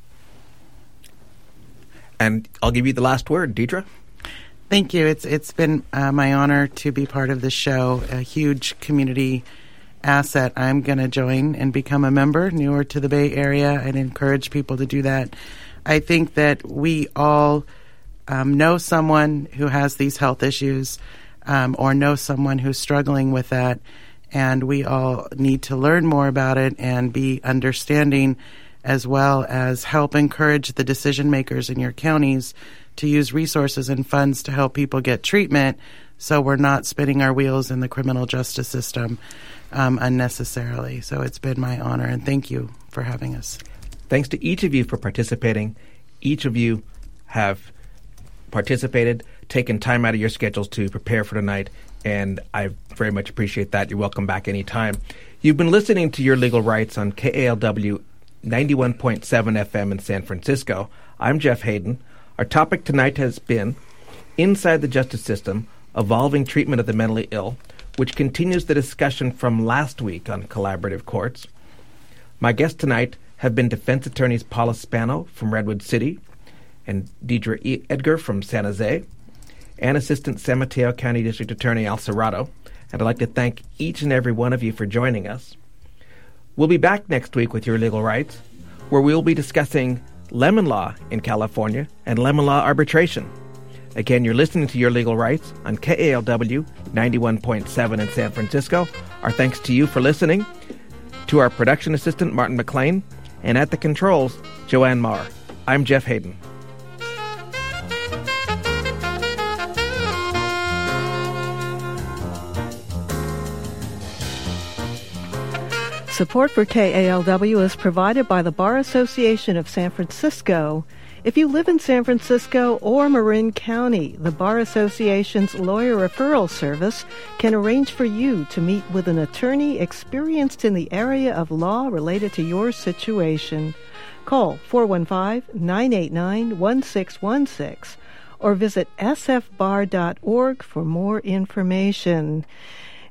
Speaker 1: And I'll give you the last word, Deidre.
Speaker 4: Thank you. It's it's been uh, my honor to be part of this show, a huge community asset. I'm going to join and become a member, newer to the Bay Area, and encourage people to do that. I think that we all um, know someone who has these health issues um, or know someone who's struggling with that, and we all need to learn more about it and be understanding, as well as help encourage the decision makers in your counties to use resources and funds to help people get treatment so we're not spinning our wheels in the criminal justice system um, unnecessarily. So it's been my honor, and thank you for having us.
Speaker 1: Thanks to each of you for participating. Each of you have participated, taken time out of your schedules to prepare for tonight, and I very much appreciate that. You're welcome back anytime. You've been listening to Your Legal Rights on K A L W ninety-one point seven F M in San Francisco. I'm Jeff Hayden. Our topic tonight has been Inside the Justice System, Evolving Treatment of the Mentally Ill, which continues the discussion from last week on collaborative courts. My guests tonight have been defense attorneys Paula Spano from Redwood City and Deidre e. Edgar from San Jose, and Assistant San Mateo County District Attorney Al Serrato. And I'd like to thank each and every one of you for joining us. We'll be back next week with Your Legal Rights, where we'll be discussing lemon law in California and lemon law arbitration. Again, you're listening to Your Legal Rights on K A L W ninety-one point seven in San Francisco. Our thanks to you for listening, to our production assistant, Martin McLean, and at the controls, Joanne Marr. I'm Jeff Hayden.
Speaker 5: Support for K A L W is provided by the Bar Association of San Francisco. If you live in San Francisco or Marin County, the Bar Association's lawyer referral service can arrange for you to meet with an attorney experienced in the area of law related to your situation. Call four one five, nine eight nine, one six one six or visit s f bar dot org for more information.